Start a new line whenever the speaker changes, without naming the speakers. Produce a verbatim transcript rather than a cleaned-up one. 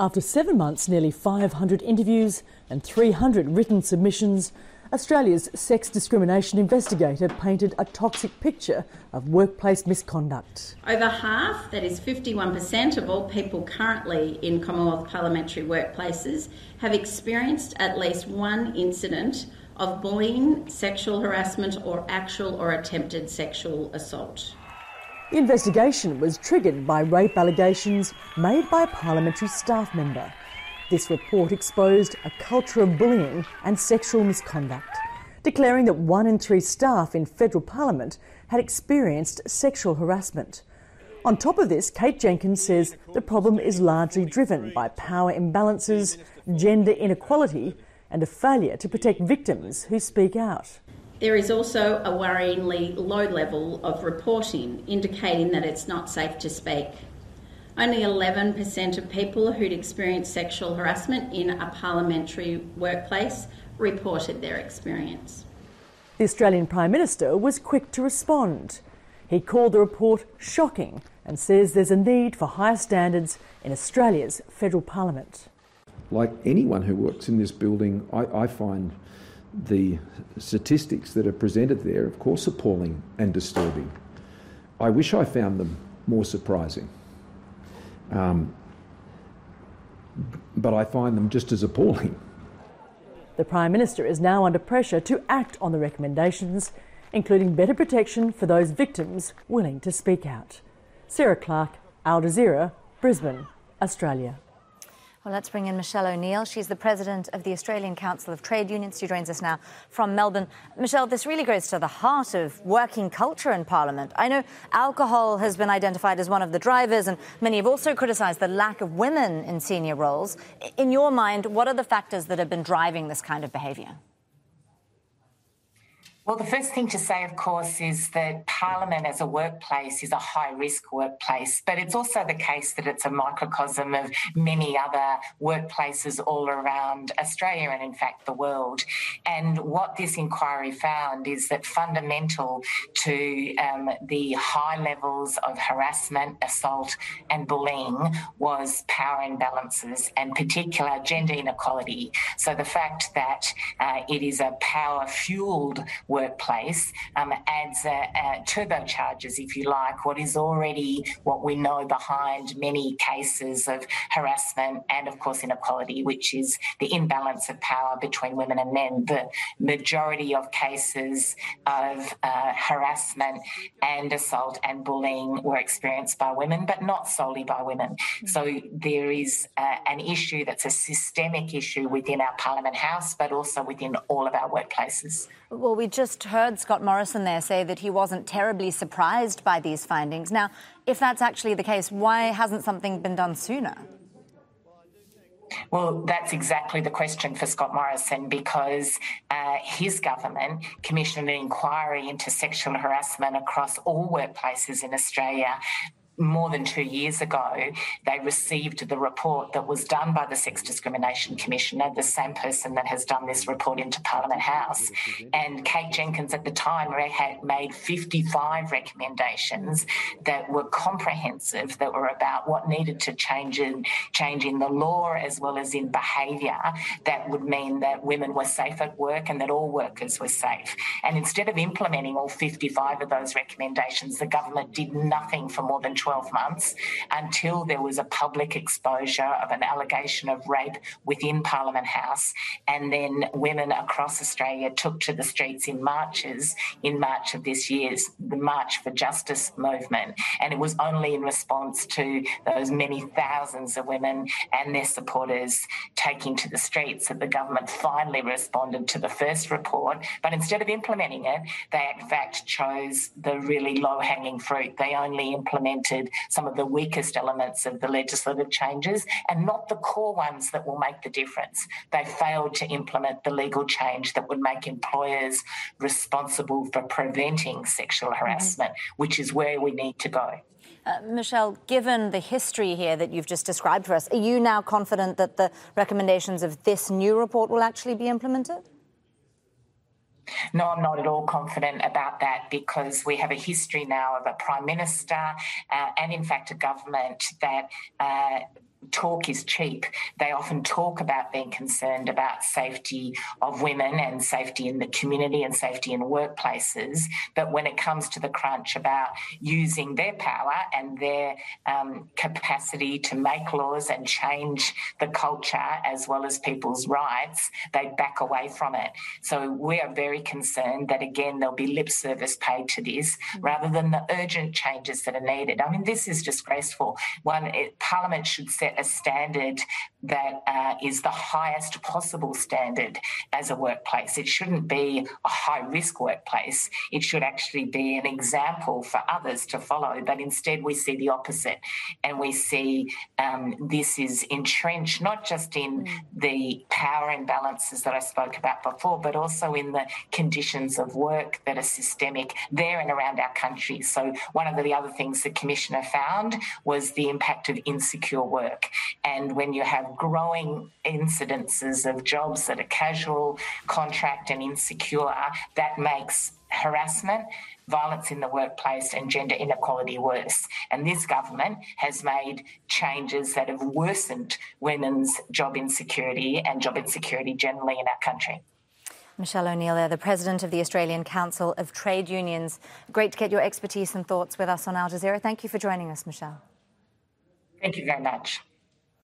After seven months, nearly five hundred interviews and three hundred written submissions, Australia's sex discrimination investigator painted a toxic picture of workplace misconduct.
Over half, that is fifty-one percent of all people currently in Commonwealth parliamentary workplaces, have experienced at least one incident of bullying, sexual harassment or actual or attempted sexual assault.
The investigation was triggered by rape allegations made by a parliamentary staff member. This report exposed a culture of bullying and sexual misconduct, declaring that one in three staff in federal parliament had experienced sexual harassment. On top of this, Kate Jenkins says the problem is largely driven by power imbalances, gender inequality and a failure to protect victims who speak out.
There is also a worryingly low level of reporting, indicating that it's not safe to speak. Only eleven percent of people who'd experienced sexual harassment in a parliamentary workplace reported their experience.
The Australian Prime Minister was quick to respond. He called the report shocking and says there's a need for higher standards in Australia's federal parliament.
Like anyone who works in this building, I, I find the statistics that are presented there, of course, appalling and disturbing. I wish I found them more surprising. Um, but I find them just as appalling.
The Prime Minister is now under pressure to act on the recommendations, including better protection for those victims willing to speak out. Sarah Clark, Al Jazeera, Brisbane, Australia.
Well, let's bring in Michelle O'Neill. She's the president of the Australian Council of Trade Unions. She joins us now from Melbourne. Michelle, this really goes to the heart of working culture in Parliament. I know alcohol has been identified as one of the drivers, and many have also criticised the lack of women in senior roles. In your mind, what are the factors that have been driving this kind of behaviour?
Well, the first thing to say, of course, is that Parliament as a workplace is a high-risk workplace, but it's also the case that it's a microcosm of many other workplaces all around Australia and, in fact, the world. And what this inquiry found is that fundamental to um, the high levels of harassment, assault and bullying was power imbalances, and particular gender inequality. So the fact that uh, it is a power-fuelled workplace um, adds, uh, uh, turbocharges, if you like, what is already what we know behind many cases of harassment and, of course, inequality, which is the imbalance of power between women and men. The majority of cases of uh, harassment and assault and bullying were experienced by women, but not solely by women. Mm-hmm. So there is uh, an issue that's a systemic issue within our Parliament House, but also within all of our workplaces.
Well, we just heard Scott Morrison there say that he wasn't terribly surprised by these findings. Now, if that's actually the case, why hasn't something been done sooner?
Well, that's exactly the question for Scott Morrison, because uh, his government commissioned an inquiry into sexual harassment across all workplaces in Australia. More than two years ago, they received the report that was done by the Sex Discrimination Commissioner, the same person that has done this report into Parliament House. And Kate Jenkins at the time had made fifty-five recommendations that were comprehensive, that were about what needed to change in, change in the law as well as in behaviour that would mean that women were safe at work and that all workers were safe. And instead of implementing all fifty-five of those recommendations, the government did nothing for more than twelve months until there was a public exposure of an allegation of rape within Parliament House. And then women across Australia took to the streets in marches in March of this year's, the March for Justice movement. And it was only in response to those many thousands of women and their supporters taking to the streets that the government finally responded to the first report. But instead of implementing it, they in fact chose the really low-hanging fruit. They only implemented some of the weakest elements of the legislative changes and not the core ones that will make the difference. They failed to implement the legal change that would make employers responsible for preventing sexual harassment, mm-hmm. which is where we need to go.
Uh, Michelle, given the history here that you've just described for us, are you now confident that the recommendations of this new report will actually be implemented?
No, I'm not at all confident about that, because we have a history now of a Prime Minister uh, and, in fact, a government that uh, talk is cheap. They often talk about being concerned about safety of women and safety in the community and safety in workplaces. But when it comes to the crunch about using their power and their um, capacity to make laws and change the culture as well as people's rights, they back away from it. So we are very concerned that, again, there'll be lip service paid to this rather than the urgent changes that are needed. I mean, this is disgraceful. One, it, Parliament should set a standard that uh, is the highest possible standard as a workplace. It shouldn't be a high-risk workplace. It should actually be an example for others to follow. But instead, we see the opposite, and we see um, this is entrenched not just in mm. the power imbalances that I spoke about before, but also in the conditions of work that are systemic there and around our country. So one of the other things the Commissioner found was the impact of insecure work. And when you have growing incidences of jobs that are casual, contract and insecure, that makes harassment, violence in the workplace and gender inequality worse. And this government has made changes that have worsened women's job insecurity and job insecurity generally in our country.
Michelle O'Neill there, the President of the Australian Council of Trade Unions. Great to get your expertise and thoughts with us on Al Jazeera. Thank you for joining us, Michelle.
Thank you very much.